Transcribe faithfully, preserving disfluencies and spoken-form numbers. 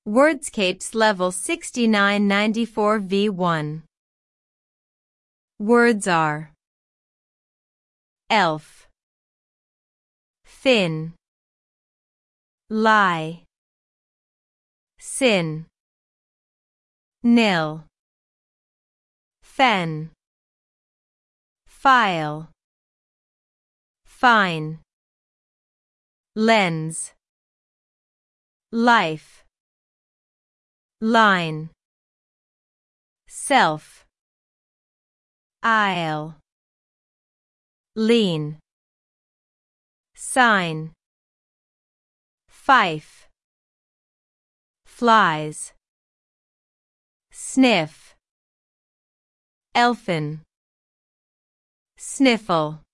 Wordscapes Level sixty-nine ninety-four V one. Words are elf, fin, lie, sin, nil, fen, file, fine, lens, life, line, self, aisle, lean, sign, fife, flies, sniff, elfin, sniffle.